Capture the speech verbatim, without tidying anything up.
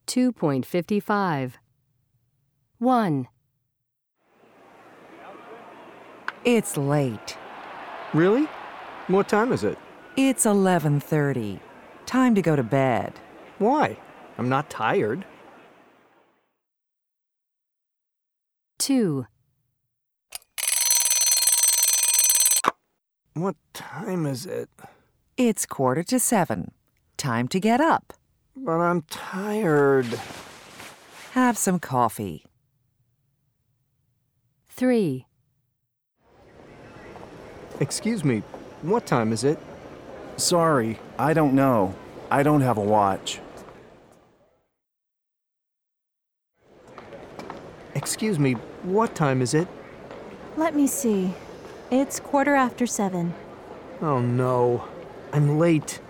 two point five five. one. It's late. Really? What time is it? It's eleven thirty. Time to go to bed. Why? I'm not tired. two. What time is it? It's quarter to seven. Time to get up. But I'm tired. Have some coffee. three. Excuse me, what time is it? Sorry, I don't know. I don't have a watch. Excuse me, what time is it? Let me see. It's quarter after seven. Oh no, I'm late.